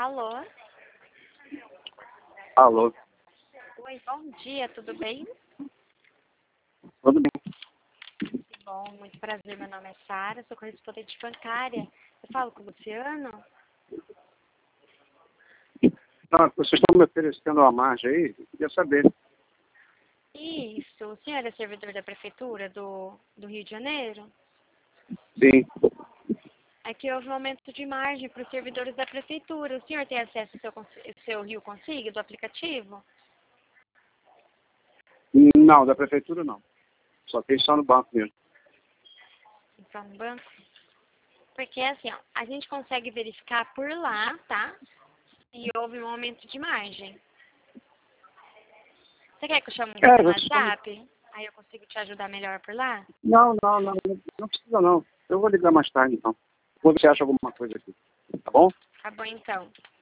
Alô? Alô, Oi, bom dia, tudo bem? tudo bem? Que bom, muito prazer, meu nome é Sara, sou correspondente bancária. Eu falo com o Luciano? Não, vocês estão me oferecendo uma margem aí? Eu queria saber. Isso, o senhor é servidor da prefeitura do Rio de Janeiro? Sim. Aqui houve um aumento de margem para os servidores da prefeitura. O senhor tem acesso ao seu Rio Consigo, do aplicativo? Não, da prefeitura não. Só tem só no banco mesmo. Então, no banco? Porque assim, ó, a gente consegue verificar por lá, tá? Se houve um aumento de margem. Você quer que eu chame você no Vocês estão... WhatsApp? Aí eu consigo te ajudar melhor por lá? Não precisa não. Eu vou ligar mais tarde então. Vou ver se acha alguma coisa aqui. Tá bom? Tá bom, então.